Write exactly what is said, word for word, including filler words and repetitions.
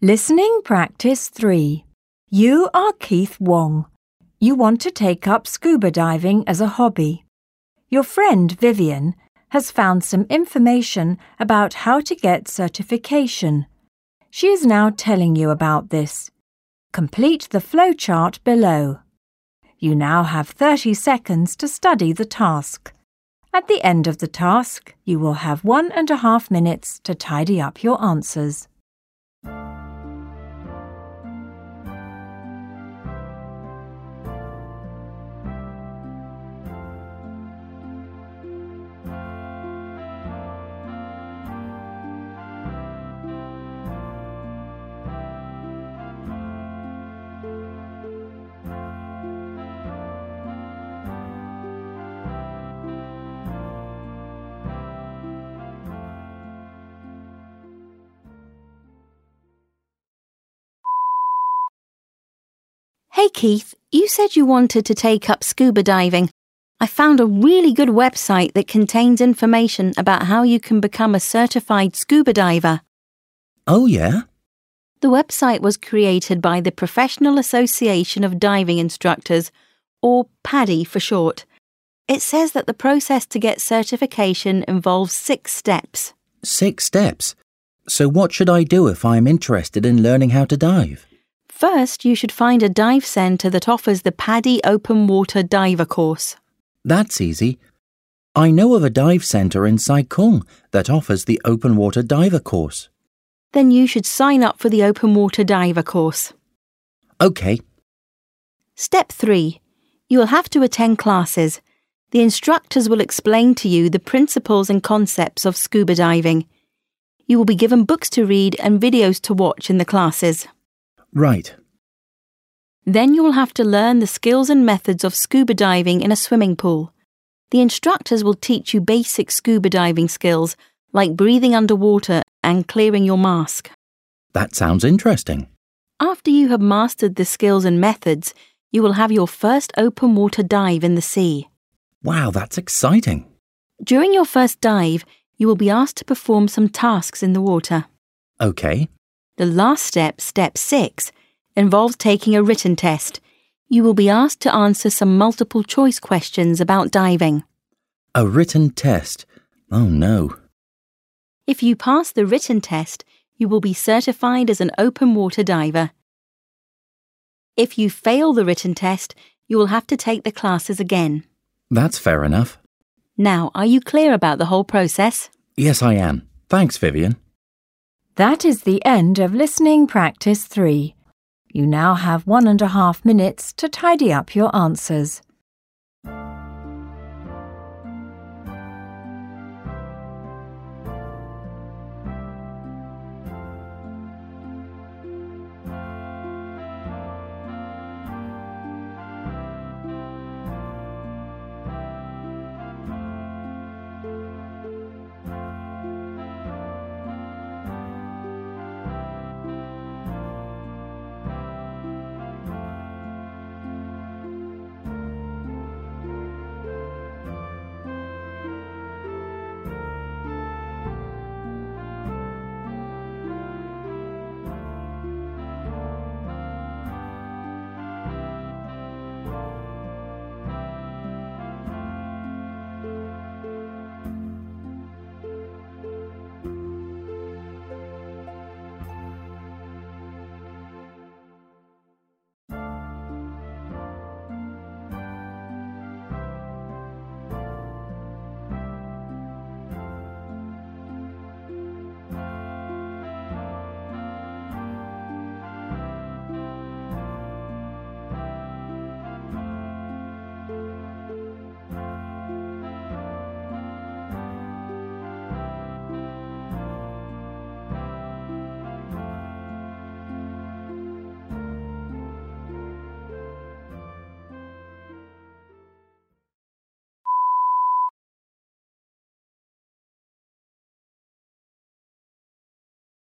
Listening Practice three. You are Keith Wong. You want to take up scuba diving as a hobby. Your friend Vivian has found some information about how to get certification. She is now telling you about this. Complete the flowchart below. You now have thirty seconds to study the task. At the end of the task, you will have one and a half minutes to tidy up your answers. Hey Keith, you said you wanted to take up scuba diving. I found a really good website that contains information about how you can become a certified scuba diver. Oh yeah? The website was created by the Professional Association of Diving Instructors, or PADI for short. It says that the process to get certification involves six steps. Six steps? So what should I do if I'm interested in learning how to dive? First, you should find a dive centre that offers the PADI Open Water Diver course. That's easy. I know of a dive centre in Sai Kung that offers the Open Water Diver course. Then you should sign up for the Open Water Diver course. OK. Step three. You will have to attend classes. The instructors will explain to you the principles and concepts of scuba diving. You will be given books to read and videos to watch in the classes. Right. Then you will have to learn the skills and methods of scuba diving in a swimming pool. The instructors will teach you basic scuba diving skills like breathing underwater and clearing your mask. That sounds interesting. After you have mastered the skills and methods, you will have your first open water dive in the sea. Wow, that's exciting. During your first dive, you will be asked to perform some tasks in the water. OK. The last step, step six, involves taking a written test. You will be asked to answer some multiple choice questions about diving. A written test? Oh no. If you pass the written test, you will be certified as an open water diver. If you fail the written test, you will have to take the classes again. That's fair enough. Now, are you clear about the whole process? Yes, I am. Thanks, Vivian. That is the end of Listening Practice three. You now have one and a half minutes to tidy up your answers.